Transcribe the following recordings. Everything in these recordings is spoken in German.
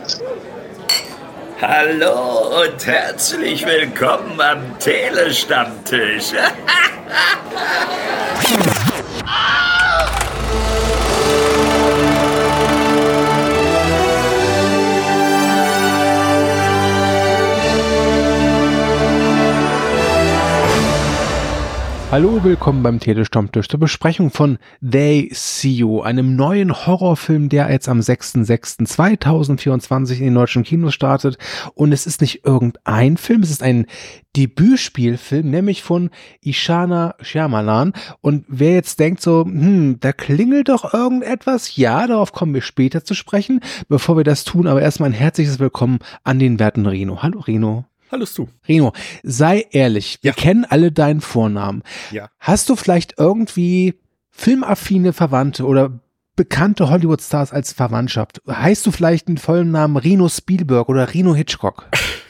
Hallo und herzlich willkommen am Telestammtisch. Hallo, willkommen beim Telestammtisch zur Besprechung von They See You, einem neuen Horrorfilm, der jetzt am 6.6.2024 in den deutschen Kinos startet. Und es ist nicht irgendein Film, es ist ein Debütspielfilm, nämlich von Ishana Shyamalan. Und wer jetzt denkt so, da klingelt doch irgendetwas, ja, darauf kommen wir später zu sprechen. Bevor wir das tun, aber erstmal ein herzliches Willkommen an den werten Reno. Hallo Reno. Hallo du. Reno, sei ehrlich, wir kennen alle deinen Vornamen. Ja. Hast du vielleicht irgendwie filmaffine Verwandte oder bekannte Hollywood-Stars als Verwandtschaft? Heißt du vielleicht den vollen Namen Reno Spielberg oder Reno Hitchcock?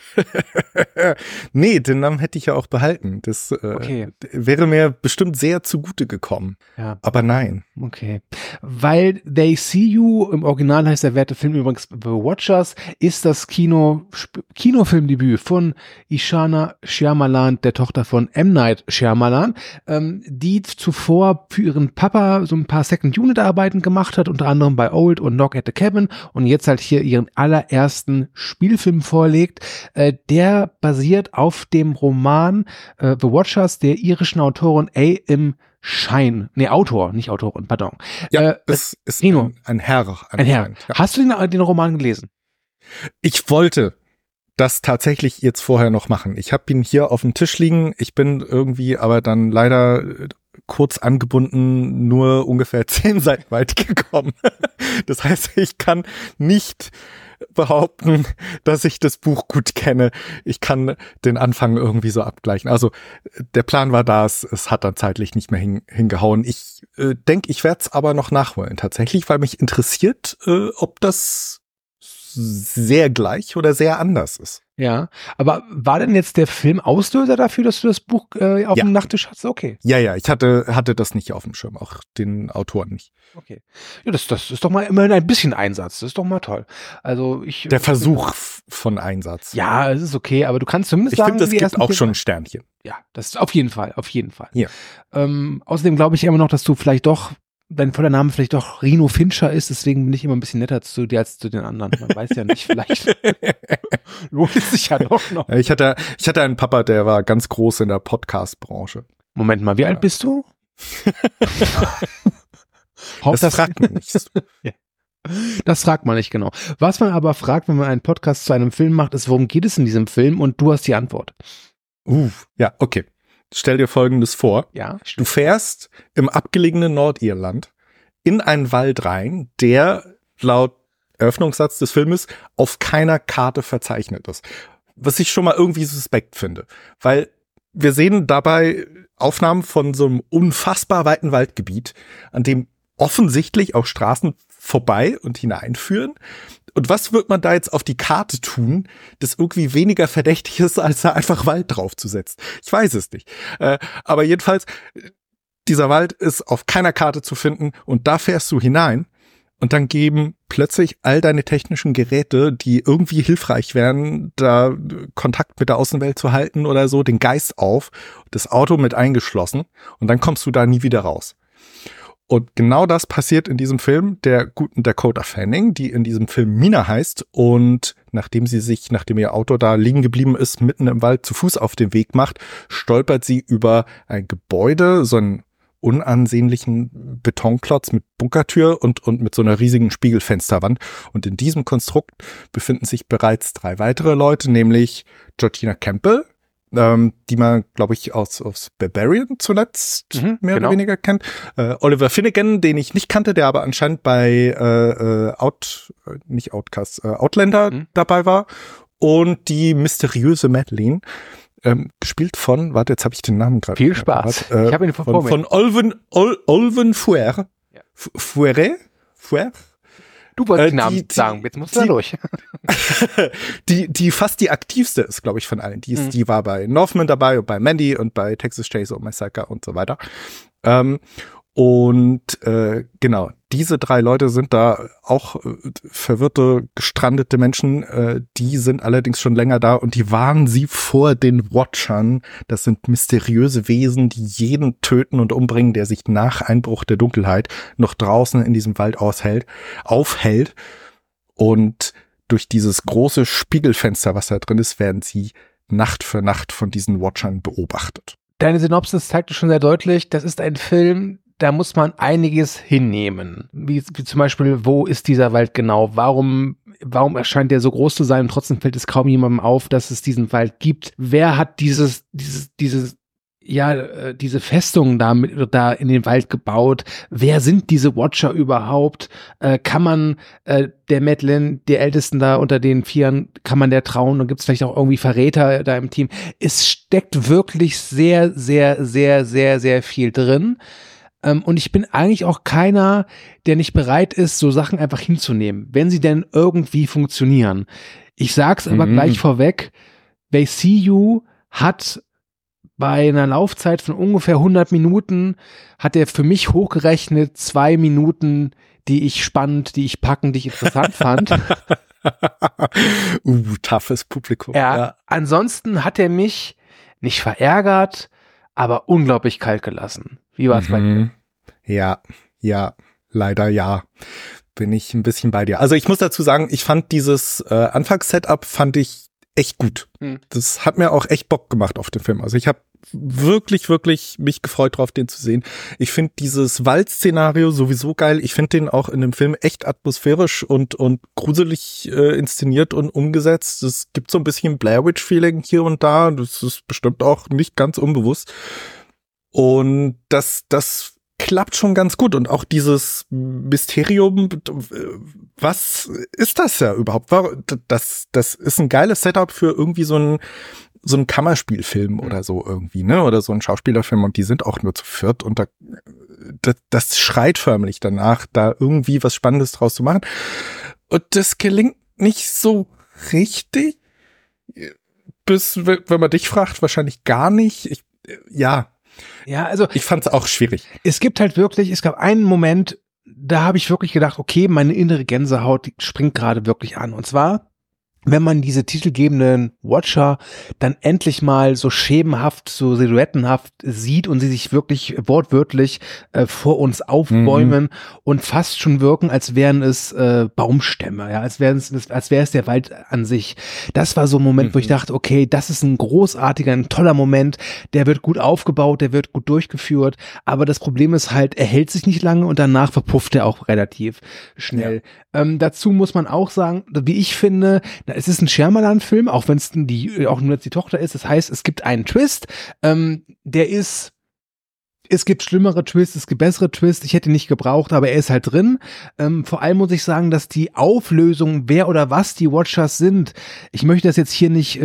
Nee, den Namen hätte ich ja auch behalten. Das wäre mir bestimmt sehr zugute gekommen. Ja. Aber nein. Okay. Weil They See You, im Original heißt der werte Film übrigens The Watchers, ist das Kinofilmdebüt von Ishana Shyamalan, der Tochter von M. Night Shyamalan, die zuvor für ihren Papa so ein paar Second-Unit-Arbeiten gemacht hat, unter anderem bei Old und Knock at the Cabin, und jetzt halt hier ihren allerersten Spielfilm vorlegt. Der basiert auf dem Roman The Watchers der irischen Autorin A.M. Shine. Nee, Autor, nicht Autorin, pardon. Ja, es ist Reno, ein Herr. Ein Herr. Ja. Hast du den Roman gelesen? Ich wollte das tatsächlich jetzt vorher noch machen. Ich habe ihn hier auf dem Tisch liegen. Ich bin irgendwie aber dann leider kurz angebunden nur ungefähr 10 Seiten weit gekommen. Das heißt, ich kann nicht behaupten, dass ich das Buch gut kenne. Ich kann den Anfang irgendwie so abgleichen. Also der Plan war da, es hat dann zeitlich nicht mehr hingehauen. Ich denke, ich werde es aber noch nachholen tatsächlich, weil mich interessiert, ob das sehr gleich oder sehr anders ist. Ja, aber war denn jetzt der Film Auslöser dafür, dass du das Buch auf dem Nachttisch hast? Okay. Ja, ich hatte das nicht auf dem Schirm, auch den Autoren nicht. Okay. Ja, das ist doch mal immerhin ein bisschen Einsatz. Das ist doch mal toll. Also der Versuch von Einsatz. Ja, es ist okay, aber du kannst zumindest sagen, ich finde, es gibt auch schon ein Sternchen. Ja, das ist auf jeden Fall. Ja. Außerdem glaube ich immer noch, dass du vielleicht doch dein voller Name vielleicht doch Reno Fincher ist, deswegen bin ich immer ein bisschen netter zu dir als zu den anderen. Man weiß ja nicht, vielleicht lohnt es sich ja doch noch. Ich hatte einen Papa, der war ganz groß in der Podcast-Branche. Moment mal, wie alt bist du? Das fragt man nicht. Ja. Das fragt man nicht genau. Was man aber fragt, wenn man einen Podcast zu einem Film macht, ist, worum geht es in diesem Film? Und du hast die Antwort. Ja, okay. Stell dir Folgendes vor. Ja, du fährst im abgelegenen Nordirland in einen Wald rein, der laut Eröffnungssatz des Filmes auf keiner Karte verzeichnet ist. Was ich schon mal irgendwie suspekt finde. Weil wir sehen dabei Aufnahmen von so einem unfassbar weiten Waldgebiet, an dem offensichtlich auch Straßen vorbei und hineinführen. Und was wird man da jetzt auf die Karte tun, das irgendwie weniger verdächtig ist, als da einfach Wald draufzusetzen? Ich weiß es nicht. Aber jedenfalls, dieser Wald ist auf keiner Karte zu finden und da fährst du hinein und dann geben plötzlich all deine technischen Geräte, die irgendwie hilfreich wären, da Kontakt mit der Außenwelt zu halten oder so, den Geist auf, das Auto mit eingeschlossen und dann kommst du da nie wieder raus. Und genau das passiert in diesem Film der guten Dakota Fanning, die in diesem Film Mina heißt. Und nachdem ihr Auto da liegen geblieben ist, mitten im Wald zu Fuß auf den Weg macht, stolpert sie über ein Gebäude, so einen unansehnlichen Betonklotz mit Bunkertür und mit so einer riesigen Spiegelfensterwand. Und in diesem Konstrukt befinden sich bereits 3 weitere Leute, nämlich Georgina Campbell, die man, glaube ich, aus Barbarian zuletzt mehr oder weniger kennt. Oliver Finnegan, den ich nicht kannte, der aber anscheinend bei Outlander dabei war. Und die mysteriöse Madeleine, gespielt von, jetzt habe ich den Namen gerade. Viel Spaß. Ich habe ihn von Olwen Fouer. Ja. Fouer? Du wolltest den Namen sagen, jetzt musst du da durch. die fast die aktivste ist, glaube ich, von allen. Die war bei Northman dabei und bei Mandy und bei Texas Chainsaw Massacre und so weiter. Und genau, diese 3 Leute sind da auch verwirrte, gestrandete Menschen, die sind allerdings schon länger da und die warnen sie vor den Watchern. Das sind mysteriöse Wesen, die jeden töten und umbringen, der sich nach Einbruch der Dunkelheit noch draußen in diesem Wald aufhält. Und durch dieses große Spiegelfenster, was da drin ist, werden sie Nacht für Nacht von diesen Watchern beobachtet. Deine Synopsis zeigte schon sehr deutlich, das ist ein Film, da muss man einiges hinnehmen. Wie zum Beispiel, wo ist dieser Wald genau? Warum erscheint der so groß zu sein und trotzdem fällt es kaum jemandem auf, dass es diesen Wald gibt? Wer hat diese Festung da in den Wald gebaut? Wer sind diese Watcher überhaupt? Kann man der Madeline, der Ältesten da unter den Vieren, kann man der trauen? Und gibt es vielleicht auch irgendwie Verräter da im Team? Es steckt wirklich sehr, sehr, sehr, sehr, sehr viel drin. Und ich bin eigentlich auch keiner, der nicht bereit ist, so Sachen einfach hinzunehmen, wenn sie denn irgendwie funktionieren. Ich sag's aber gleich vorweg, They See You hat bei einer Laufzeit von ungefähr 100 Minuten, hat er für mich hochgerechnet 2 Minuten, die ich spannend, die ich packend, die ich interessant fand. Toughes Publikum. Ja. Ansonsten hat er mich nicht verärgert, aber unglaublich kalt gelassen. Wie war es bei dir? Ja, leider ja. Bin ich ein bisschen bei dir. Also ich muss dazu sagen, ich fand dieses Anfangssetup fand ich echt gut. Das hat mir auch echt Bock gemacht auf den Film. Also ich habe wirklich, wirklich mich gefreut drauf, den zu sehen. Ich finde dieses Waldszenario sowieso geil. Ich finde den auch in dem Film echt atmosphärisch und gruselig inszeniert und umgesetzt. Es gibt so ein bisschen Blair Witch Feeling hier und da. Das ist bestimmt auch nicht ganz unbewusst. Und das klappt schon ganz gut. Und auch dieses Mysterium, was ist das ja überhaupt? Das ist ein geiles Setup für irgendwie so ein Kammerspielfilm oder so irgendwie, ne? Oder so ein Schauspielerfilm und die sind auch nur zu viert und das schreit förmlich danach, da irgendwie was Spannendes draus zu machen. Und das gelingt nicht so richtig. Bis, wenn man dich fragt, wahrscheinlich gar nicht. Ja, also ich fand's auch schwierig. Es gab einen Moment, da habe ich wirklich gedacht, okay, meine innere Gänsehaut die springt gerade wirklich an. Und zwar, wenn man diese titelgebenden Watcher dann endlich mal so schemenhaft, so silhouettenhaft sieht und sie sich wirklich wortwörtlich vor uns aufbäumen und fast schon wirken, als wären es Baumstämme, ja, als wäre es der Wald an sich. Das war so ein Moment, wo ich dachte, okay, das ist ein toller Moment, der wird gut aufgebaut, der wird gut durchgeführt, aber das Problem ist halt, er hält sich nicht lange und danach verpufft er auch relativ schnell. Ja. Dazu muss man auch sagen, wie ich finde, es ist ein Shyamalan-Film, auch wenn es auch nur jetzt die Tochter ist. Das heißt, es gibt einen Twist, es gibt schlimmere Twists, es gibt bessere Twists. Ich hätte ihn nicht gebraucht, aber er ist halt drin. Vor allem muss ich sagen, dass die Auflösung, wer oder was die Watchers sind, ich möchte das jetzt hier nicht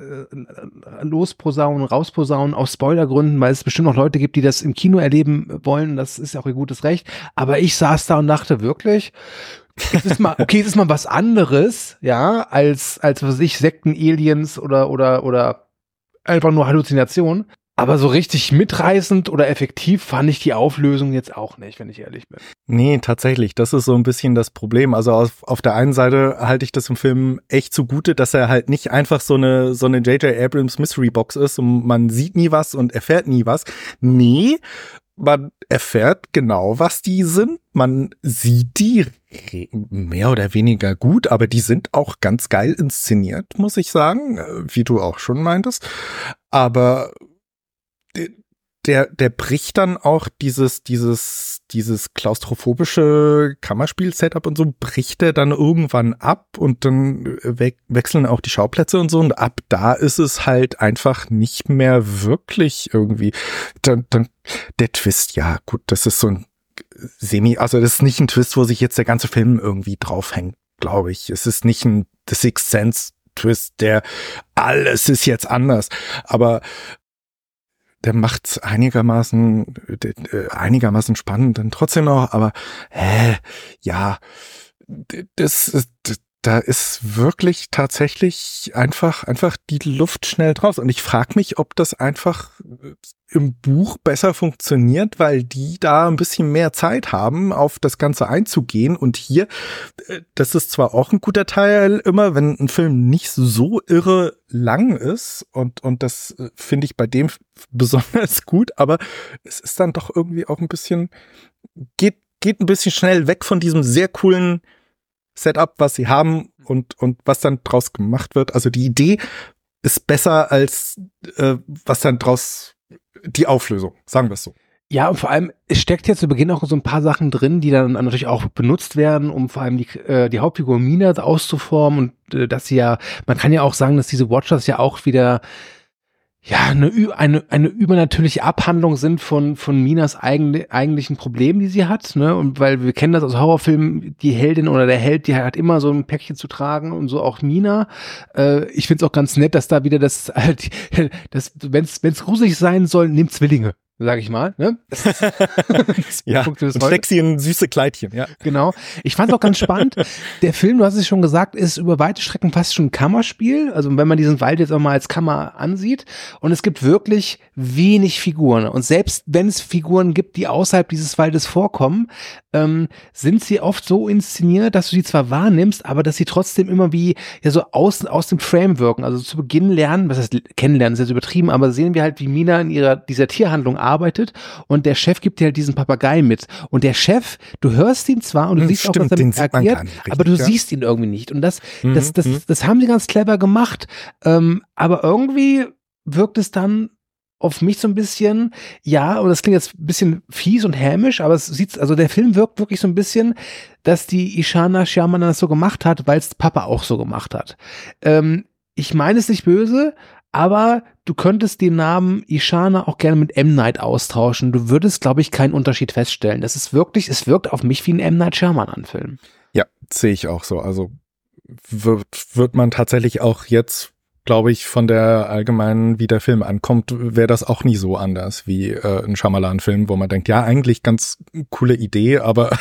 rausposaunen aus Spoilergründen, weil es bestimmt noch Leute gibt, die das im Kino erleben wollen. Das ist ja auch ihr gutes Recht. Aber ich saß da und dachte wirklich, es ist mal was anderes, ja, als was weiß ich, Sekten, Aliens oder einfach nur Halluzination. Aber so richtig mitreißend oder effektiv fand ich die Auflösung jetzt auch nicht, wenn ich ehrlich bin. Nee, tatsächlich. Das ist so ein bisschen das Problem. Also auf der einen Seite halte ich das im Film echt zugute, dass er halt nicht einfach so eine J.J. Abrams Mystery Box ist und man sieht nie was und erfährt nie was. Nee, man erfährt genau, was die sind. Man sieht die mehr oder weniger gut, aber die sind auch ganz geil inszeniert, muss ich sagen, wie du auch schon meintest. Aber der bricht dann auch dieses klaustrophobische Kammerspiel-Setup und so, bricht er dann irgendwann ab und dann wechseln auch die Schauplätze und so und ab da ist es halt einfach nicht mehr wirklich irgendwie. Dann der Twist, ja gut, das ist so ein also das ist nicht ein Twist, wo sich jetzt der ganze Film irgendwie draufhängt, glaube ich. Es ist nicht ein The Sixth Sense Twist, der alles ist jetzt anders, aber der macht's einigermaßen spannend dann trotzdem noch, aber ja, das da ist wirklich tatsächlich einfach die Luft schnell draus. Und ich frage mich, ob das einfach im Buch besser funktioniert, weil die da ein bisschen mehr Zeit haben, auf das Ganze einzugehen. Und hier, das ist zwar auch ein guter Teil immer, wenn ein Film nicht so irre lang ist. Und das finde ich bei dem besonders gut. Aber es ist dann doch irgendwie auch ein bisschen, geht ein bisschen schnell weg von diesem sehr coolen Setup, was sie haben und was dann draus gemacht wird. Also die Idee ist besser als was dann draus die Auflösung, sagen wir es so. Ja, und vor allem, es steckt ja zu Beginn auch so ein paar Sachen drin, die dann natürlich auch benutzt werden, um vor allem die Hauptfigur Mina auszuformen und dass sie ja, man kann ja auch sagen, dass diese Watchers ja auch wieder eine übernatürliche Abhandlung sind von Minas eigentlichen Problemen, die sie hat, ne? Und weil wir kennen das aus Horrorfilmen, die Heldin oder der Held, die hat immer so ein Päckchen zu tragen und so auch Mina. Ich find's auch ganz nett, dass da wieder das wenn's gruselig sein soll, nimm Zwillinge, sag ich mal, ne? Ja, und steck sie in süße Kleidchen, ja. Genau. Ich fand's auch ganz spannend. Der Film, du hast es schon gesagt, ist über weite Strecken fast schon ein Kammerspiel. Also wenn man diesen Wald jetzt auch mal als Kammer ansieht. Und es gibt wirklich wenig Figuren. Und selbst wenn es Figuren gibt, die außerhalb dieses Waldes vorkommen, sind sie oft so inszeniert, dass du sie zwar wahrnimmst, aber dass sie trotzdem immer wie ja so aus dem Frame wirken. Also zu Beginn lernen, was heißt kennenlernen, ist jetzt übertrieben, aber sehen wir halt, wie Mina in dieser Tierhandlung arbeitet und der Chef gibt dir halt diesen Papagei mit. Und der Chef, du hörst ihn zwar und du siehst stimmt, auch, dass er mit agiert, richtig, aber du siehst ihn irgendwie nicht. Und das haben sie ganz clever gemacht. Aber irgendwie wirkt es dann auf mich so ein bisschen, ja, und das klingt jetzt ein bisschen fies und hämisch, aber also der Film wirkt wirklich so ein bisschen, dass die Ishana Shyamalan das so gemacht hat, weil es Papa auch so gemacht hat. Ich meine es nicht böse, aber du könntest den Namen Ishana auch gerne mit M. Night austauschen. Du würdest, glaube ich, keinen Unterschied feststellen. Es wirkt auf mich wie ein M. Night Shyamalan-Film. Ja, sehe ich auch so. Also wird man tatsächlich auch jetzt, glaube ich, von der allgemeinen, wie der Film ankommt, wäre das auch nie so anders wie ein Shyamalan-Film, wo man denkt, ja, eigentlich ganz coole Idee, aber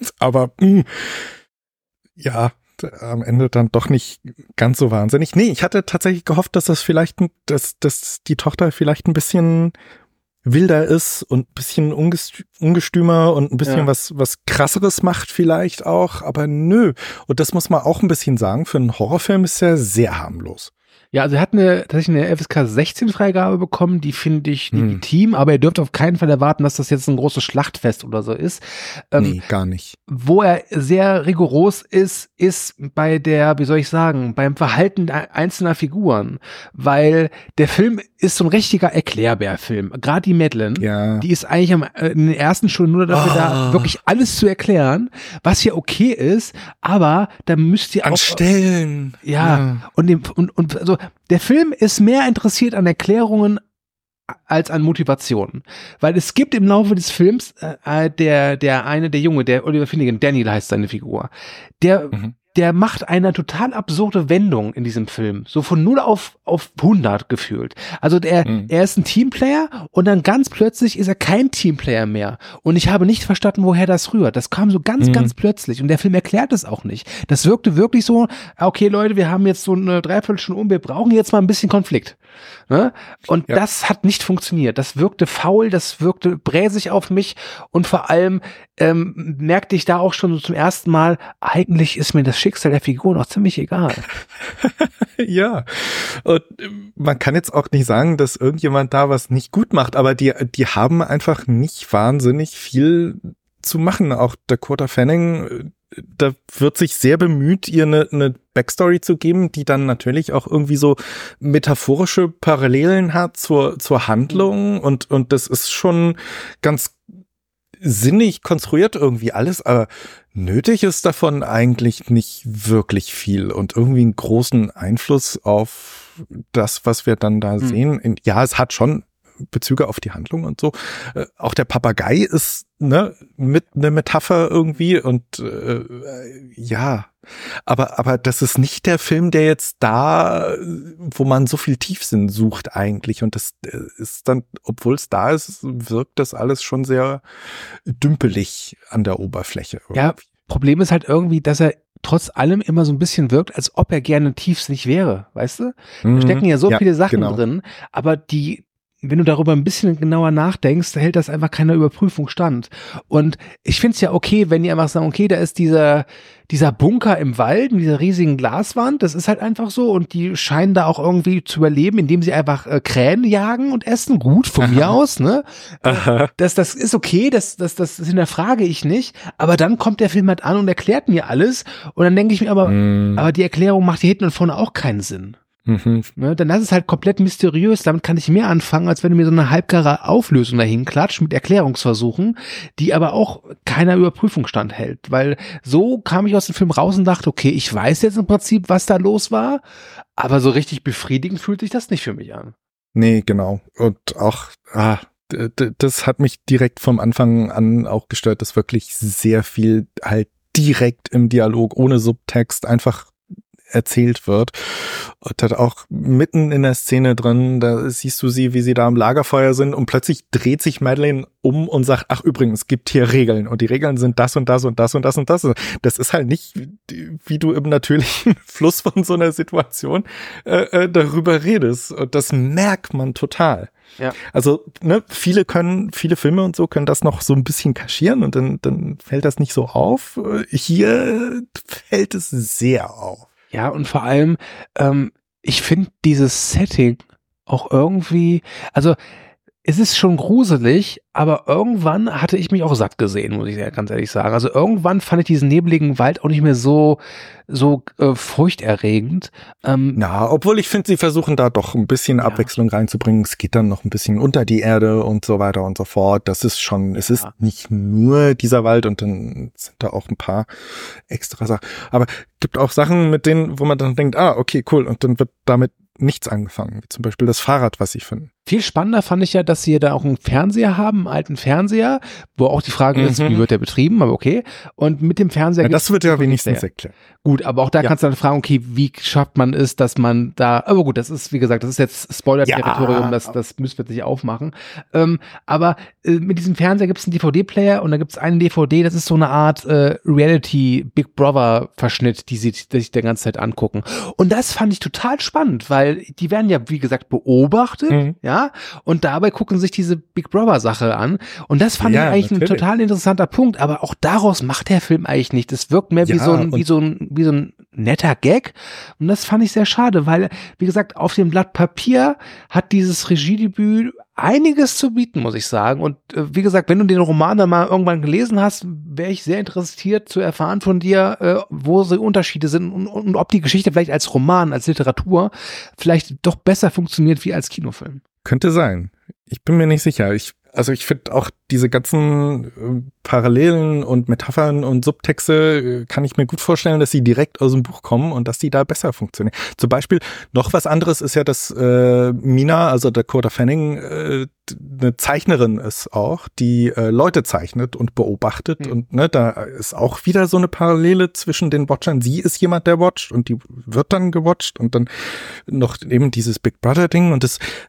ja, am Ende dann doch nicht ganz so wahnsinnig. Nee, ich hatte tatsächlich gehofft, dass dass die Tochter vielleicht ein bisschen wilder ist und ein bisschen ungestümer und ein bisschen was krasseres macht vielleicht auch, aber nö. Und das muss man auch ein bisschen sagen, für einen Horrorfilm ist er sehr harmlos. Ja, also er hat tatsächlich eine FSK 16 Freigabe bekommen, die finde ich legitim, aber ihr dürft auf keinen Fall erwarten, dass das jetzt ein großes Schlachtfest oder so ist. Nee, gar nicht. Wo er sehr rigoros ist bei beim Verhalten einzelner Figuren, weil der Film ist so ein richtiger Erklärbär-Film. Gerade die Madeleine, die ist eigentlich in den ersten Stunden nur dafür da, wirklich alles zu erklären, was ja okay ist, aber da müsst ihr an auch Stellen. Ja. Und also der Film ist mehr interessiert an Erklärungen als an Motivationen. Weil es gibt im Laufe des Films der Junge, der Oliver Finnegan, Daniel heißt seine Figur, der macht eine total absurde Wendung in diesem Film. So von 0 auf 100 gefühlt. Also er ist ein Teamplayer und dann ganz plötzlich ist er kein Teamplayer mehr. Und ich habe nicht verstanden, woher das rührt. Das kam so ganz plötzlich und der Film erklärt es auch nicht. Das wirkte wirklich so, okay Leute, wir haben jetzt so eine Dreiviertelstunde wir brauchen jetzt mal ein bisschen Konflikt. Ne? Und das hat nicht funktioniert. Das wirkte faul, das wirkte bräsig auf mich und vor allem merkte ich da auch schon so zum ersten Mal, eigentlich ist mir das Schicksal der Figuren auch ziemlich egal. Ja, und man kann jetzt auch nicht sagen, dass irgendjemand da was nicht gut macht, aber die haben einfach nicht wahnsinnig viel zu machen. Auch Dakota Fanning, da wird sich sehr bemüht, ihr eine Backstory zu geben, die dann natürlich auch irgendwie so metaphorische Parallelen hat zur Handlung und das ist schon ganz sinnig konstruiert irgendwie alles, aber nötig ist davon eigentlich nicht wirklich viel und irgendwie einen großen Einfluss auf das, was wir dann da sehen. Ja, es hat schon Bezüge auf die Handlung und so. Auch der Papagei ist mit eine Metapher irgendwie und ja, aber das ist nicht der Film, der jetzt da, wo man so viel Tiefsinn sucht eigentlich und das ist dann, obwohl es da ist, wirkt das alles schon sehr dümpelig an der Oberfläche. Irgendwie. Ja, Problem ist halt irgendwie, dass er trotz allem immer so ein bisschen wirkt, als ob er gerne tiefsinnig wäre, weißt du? Da stecken ja so viele Sachen drin, aber wenn du darüber ein bisschen genauer nachdenkst, hält das einfach keiner Überprüfung stand. Und ich finde es ja okay, wenn die einfach sagen, okay, da ist dieser Bunker im Wald mit dieser riesigen Glaswand, das ist halt einfach so und die scheinen da auch irgendwie zu überleben, indem sie einfach Krähen jagen und essen. Gut, von mir aus, ne? Das ist okay, das hinterfrage ich nicht, aber dann kommt der Film halt an und erklärt mir alles und dann denke ich mir aber die Erklärung macht hier hinten und vorne auch keinen Sinn. Ne, dann das ist halt komplett mysteriös, damit kann ich mehr anfangen, als wenn du mir so eine halbgare Auflösung dahin klatscht mit Erklärungsversuchen, die aber auch keiner Überprüfung standhält, weil so kam ich aus dem Film raus und dachte, okay, ich weiß jetzt im Prinzip, was da los war, aber so richtig befriedigend fühlt sich das nicht für mich an. Nee, genau. Und auch, das hat mich direkt vom Anfang an auch gestört, dass wirklich sehr viel halt direkt im Dialog, ohne Subtext, einfach erzählt wird. Und dann auch mitten in der Szene drin, da siehst du sie, wie sie da am Lagerfeuer sind und plötzlich dreht sich Madeleine um und sagt, ach übrigens, es gibt hier Regeln und die Regeln sind das und das und das und das und das. Das ist halt nicht, wie du im natürlichen Fluss von so einer Situation darüber redest. Und das merkt man total. Ja. Also, ne, viele Filme und so können das noch so ein bisschen kaschieren und dann fällt das nicht so auf. Hier fällt es sehr auf. Ja, und vor allem, ich finde dieses Setting auch irgendwie, also es ist schon gruselig, aber irgendwann hatte ich mich auch satt gesehen, muss ich ja ganz ehrlich sagen. Also irgendwann fand ich diesen nebligen Wald auch nicht mehr so furchterregend. Obwohl ich finde, sie versuchen da doch ein bisschen Abwechslung reinzubringen. Es geht dann noch ein bisschen unter die Erde und so weiter und so fort. Das ist schon, es ist nicht nur dieser Wald und dann sind da auch ein paar extra Sachen. Aber gibt auch Sachen, mit denen, wo man dann denkt, okay, cool. Und dann wird damit nichts angefangen. Wie zum Beispiel das Fahrrad, was ich finde. Viel spannender fand ich ja, dass sie da auch einen Fernseher haben, einen alten Fernseher, wo auch die Frage ist, wie wird der betrieben, aber okay. Und mit dem Fernseher das wird ja wenigstens erklärt. Gut, aber auch da kannst du dann fragen, okay, wie schafft man es, dass man da, aber gut, das ist, wie gesagt, das ist jetzt Spoiler-Territorium, das müssen wir jetzt nicht aufmachen. Aber mit diesem Fernseher gibt es einen DVD-Player und da gibt es eine DVD, das ist so eine Art Reality Big Brother-Verschnitt, die sich der ganze Zeit angucken. Und das fand ich total spannend, weil die werden ja, wie gesagt, beobachtet, und dabei gucken sich diese Big Brother-Sache an. Und das fand ich eigentlich ein total interessanter Punkt, aber auch daraus macht der Film eigentlich nicht. Es wirkt mehr wie so ein netter Gag. Und das fand ich sehr schade, weil, wie gesagt, auf dem Blatt Papier hat dieses Regiedebüt einiges zu bieten, muss ich sagen. Und wie gesagt, wenn du den Roman dann mal irgendwann gelesen hast, wäre ich sehr interessiert zu erfahren von dir, wo so Unterschiede sind und ob die Geschichte vielleicht als Roman, als Literatur vielleicht doch besser funktioniert wie als Kinofilm. Könnte sein. Ich bin mir nicht sicher. Ich finde auch diese ganzen Parallelen und Metaphern und Subtexte kann ich mir gut vorstellen, dass sie direkt aus dem Buch kommen und dass die da besser funktionieren. Zum Beispiel noch was anderes ist ja, dass Mina, also Dakota Fanning, eine Zeichnerin ist auch, die Leute zeichnet und beobachtet und ne, da ist auch wieder so eine Parallele zwischen den Watchern. Sie ist jemand, der watcht und die wird dann gewatcht und dann noch eben dieses Big Brother Ding und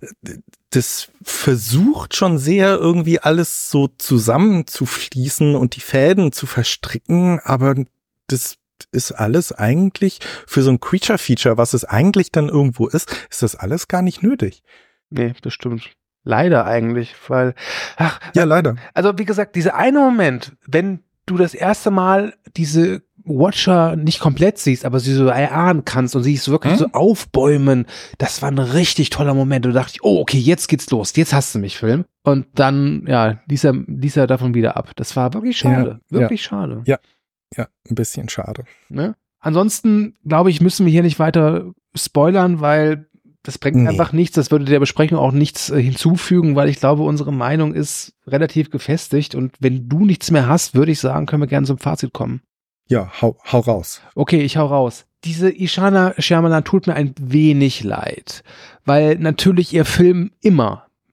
das versucht schon sehr irgendwie alles so zusammenzufließen und die Fäden zu verstricken, aber das ist alles eigentlich für so ein Creature-Feature, was es eigentlich dann irgendwo ist das alles gar nicht nötig. Nee, das stimmt. Leider eigentlich, weil leider. Also wie gesagt, dieser eine Moment, wenn du das erste Mal diese Watcher nicht komplett siehst, aber sie so erahnen kannst und siehst wirklich so aufbäumen, das war ein richtig toller Moment. Und da dachte ich, oh, okay, jetzt geht's los, jetzt hast du mich, Film. Und dann, ließ er davon wieder ab. Das war wirklich schade, schade. Ja, ein bisschen schade. Ne? Ansonsten, glaube ich, müssen wir hier nicht weiter spoilern, weil das bringt einfach nichts. Das würde der Besprechung auch nichts hinzufügen, weil ich glaube, unsere Meinung ist relativ gefestigt. Und wenn du nichts mehr hast, würde ich sagen, können wir gerne zum Fazit kommen. Ja, hau raus. Okay, ich hau raus. Diese Ishana Shyamalan tut mir ein wenig leid, weil natürlich ihr Film immer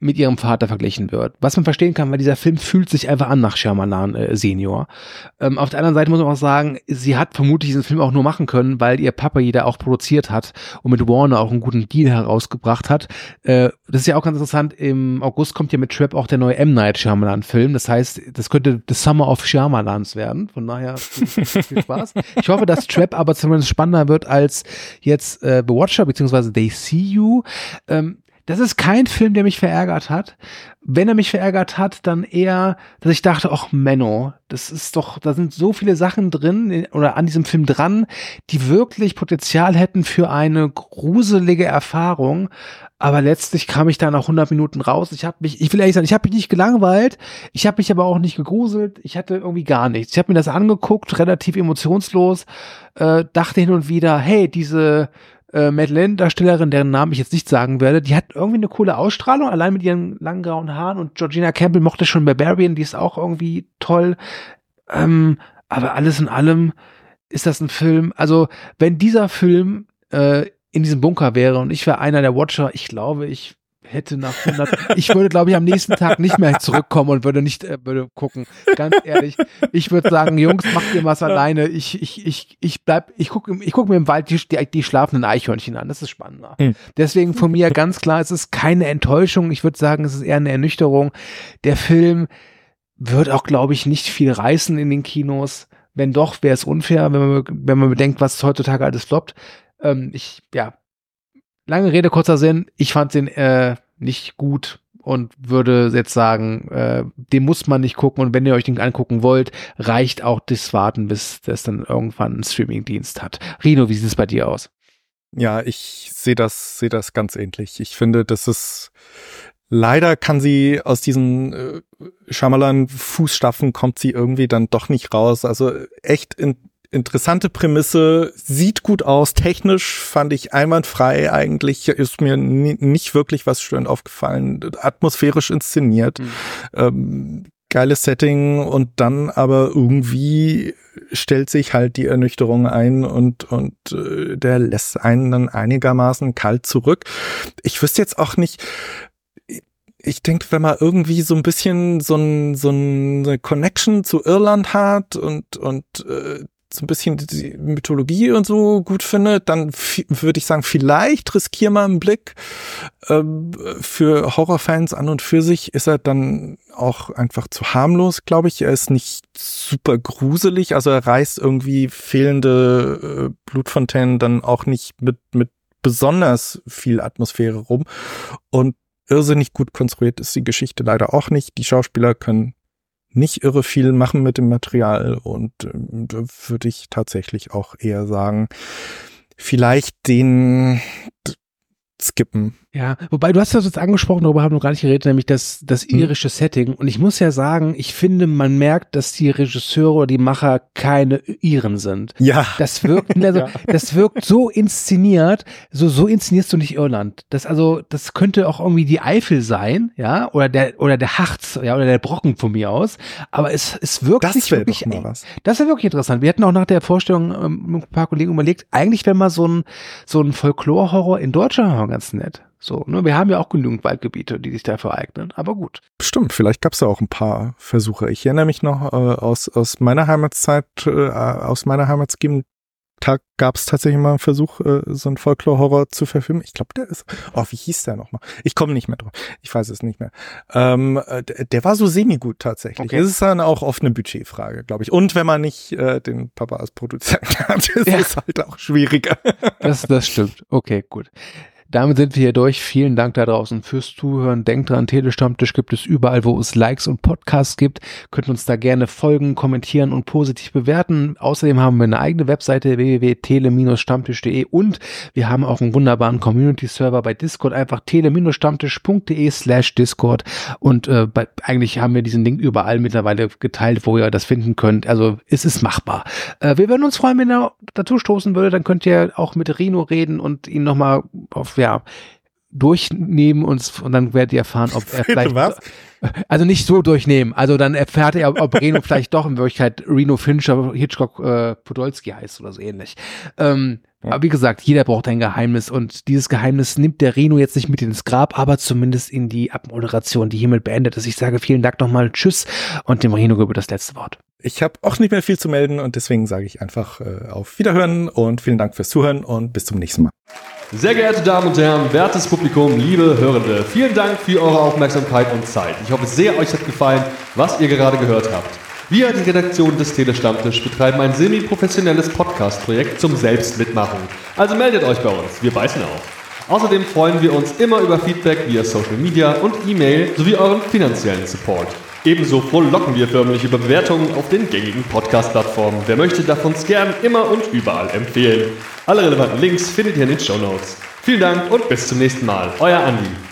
mit ihrem Vater verglichen wird. Was man verstehen kann, weil dieser Film fühlt sich einfach an nach Shyamalan Senior. Auf der anderen Seite muss man auch sagen, sie hat vermutlich diesen Film auch nur machen können, weil ihr Papa jeder auch produziert hat und mit Warner auch einen guten Deal herausgebracht hat. Das ist ja auch ganz interessant, im August kommt ja mit Trap auch der neue M. Night Shyamalan-Film. Das heißt, das könnte The Summer of Shyamalans werden. Von daher viel Spaß. Ich hoffe, dass Trap aber zumindest spannender wird als jetzt The Watcher bzw. They See You. Das ist kein Film, der mich verärgert hat. Wenn er mich verärgert hat, dann eher, dass ich dachte, ach Menno, das ist doch, da sind so viele Sachen drin oder an diesem Film dran, die wirklich Potenzial hätten für eine gruselige Erfahrung. Aber letztlich kam ich da nach 100 Minuten raus. Ich will ehrlich sagen, ich habe mich nicht gelangweilt, ich habe mich aber auch nicht gegruselt, ich hatte irgendwie gar nichts. Ich habe mir das angeguckt, relativ emotionslos, dachte hin und wieder, hey, diese Madeleine-Darstellerin, deren Namen ich jetzt nicht sagen werde, die hat irgendwie eine coole Ausstrahlung, allein mit ihren langen grauen Haaren, und Georgina Campbell mochte schon Barbarian, die ist auch irgendwie toll. Aber alles in allem ist das ein Film, also wenn dieser Film in diesem Bunker wäre und ich wäre einer der Watcher, ich glaube, ich hätte nach 100, ich würde, glaube ich, am nächsten Tag nicht mehr zurückkommen und würde gucken. Ganz ehrlich, ich würde sagen, Jungs, macht ihr was alleine. Ich gucke mir im Wald die schlafenden Eichhörnchen an. Das ist spannender. Deswegen von mir ganz klar, es ist keine Enttäuschung. Ich würde sagen, es ist eher eine Ernüchterung. Der Film wird auch, glaube ich, nicht viel reißen in den Kinos. Wenn doch, wäre es unfair, wenn man bedenkt, was heutzutage alles floppt. Lange Rede, kurzer Sinn. Ich fand den nicht gut und würde jetzt sagen, den muss man nicht gucken. Und wenn ihr euch den angucken wollt, reicht auch das Warten, bis das dann irgendwann einen Streamingdienst hat. Rino, wie sieht es bei dir aus? Ja, ich sehe das ganz ähnlich. Ich finde, das ist leider kann sie aus diesen Shyamalan-Fußstapfen kommt sie irgendwie dann doch nicht raus. Also echt interessante Prämisse, sieht gut aus, technisch fand ich einwandfrei eigentlich, ist mir nicht wirklich was störend aufgefallen, atmosphärisch inszeniert, geiles Setting, und dann aber irgendwie stellt sich halt die Ernüchterung ein und der lässt einen dann einigermaßen kalt zurück. Ich wüsste jetzt auch nicht, ich denke, wenn man irgendwie so ein bisschen so eine Connection zu Irland hat und so ein bisschen die Mythologie und so gut findet, dann würde ich sagen, vielleicht riskier mal einen Blick. Für Horrorfans an und für sich ist er dann auch einfach zu harmlos, glaube ich. Er ist nicht super gruselig, also er reißt irgendwie fehlende Blutfontänen dann auch nicht mit besonders viel Atmosphäre rum. Und irrsinnig gut konstruiert ist die Geschichte leider auch nicht. Die Schauspieler können nicht irre viel machen mit dem Material, und da würde ich tatsächlich auch eher sagen, vielleicht den skippen. Ja, wobei du hast das jetzt angesprochen, darüber haben wir noch gar nicht geredet, nämlich das irische Setting. Und ich muss ja sagen, ich finde, man merkt, dass die Regisseure oder die Macher keine Iren sind. Ja. Das wirkt, das wirkt so inszeniert, so inszenierst du nicht Irland. Das könnte auch irgendwie die Eifel sein, ja, oder der Harz, ja, oder der Brocken von mir aus. Aber es wirkt das nicht wirklich. Doch mal was. Das wäre wirklich interessant. Wir hatten auch nach der Vorstellung mit ein paar Kollegen überlegt, eigentlich wäre mal so ein Folklore-Horror in Deutschland ganz nett. So, ne? Wir haben ja auch genügend Waldgebiete, die sich dafür eignen, aber gut. Stimmt, vielleicht gab es ja auch ein paar Versuche. Ich erinnere mich noch aus meiner Heimatzeit, aus meiner Heimatsgegend gab es tatsächlich mal einen Versuch, so einen Folklore-Horror zu verfilmen. Ich glaube, der ist, wie hieß der nochmal? Ich komme nicht mehr drauf. Ich weiß es nicht mehr. Der war so semi-gut tatsächlich. Okay. Es ist dann auch oft eine Budgetfrage, glaube ich. Und wenn man nicht den Papa als Produzent hat, ist es halt auch schwieriger. Das stimmt. Okay, gut. Damit sind wir hier durch. Vielen Dank da draußen fürs Zuhören. Denkt dran, Telestammtisch gibt es überall, wo es Likes und Podcasts gibt. Könnt uns da gerne folgen, kommentieren und positiv bewerten. Außerdem haben wir eine eigene Webseite www.tele-stammtisch.de und wir haben auch einen wunderbaren Community-Server bei Discord. Einfach tele-stammtisch.de/Discord und eigentlich haben wir diesen Link überall mittlerweile geteilt, wo ihr das finden könnt. Also es ist machbar. Wir würden uns freuen, wenn ihr dazu stoßen würde. Dann könnt ihr auch mit Rino reden und ihn nochmal durchnehmen und dann werdet ihr erfahren, ob er vielleicht... Was? Also nicht so durchnehmen. Also dann erfährt ihr, ob Reno vielleicht doch in Wirklichkeit Reno Fincher Hitchcock Podolski heißt oder so ähnlich. Aber wie gesagt, jeder braucht ein Geheimnis und dieses Geheimnis nimmt der Reno jetzt nicht mit ins Grab, aber zumindest in die Abmoderation, die hiermit beendet ist. Ich sage vielen Dank nochmal, tschüss und dem Reno gehört das letzte Wort. Ich habe auch nicht mehr viel zu melden und deswegen sage ich einfach auf Wiederhören und vielen Dank fürs Zuhören und bis zum nächsten Mal. Sehr geehrte Damen und Herren, wertes Publikum, liebe Hörende, vielen Dank für eure Aufmerksamkeit und Zeit. Ich hoffe sehr, euch hat gefallen, was ihr gerade gehört habt. Wir, die Redaktion des Telestammtisch, betreiben ein semi-professionelles Podcast-Projekt zum Selbstmitmachen. Also meldet euch bei uns, wir beißen auf. Außerdem freuen wir uns immer über Feedback via Social Media und E-Mail sowie euren finanziellen Support. Ebenso frohlocken wir förmlich über Bewertungen auf den gängigen Podcast-Plattformen. Wer möchte, darf uns gern immer und überall empfehlen. Alle relevanten Links findet ihr in den Shownotes. Vielen Dank und bis zum nächsten Mal. Euer Andi.